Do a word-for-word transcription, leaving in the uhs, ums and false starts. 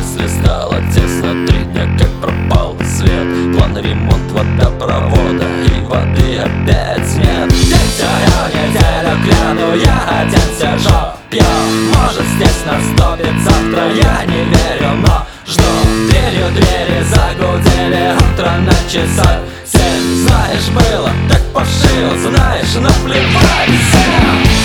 если стало тесно. Три дня как пропал свет, план ремонт водопровода, и воды опять нет. Вторую неделю кляну, я один сижу, пью. Может здесь наступит завтра, я не верю, но жду. Дверью двери загудели, утро на часах семь. Знаешь, было так пошил, знаешь, наплевать всем.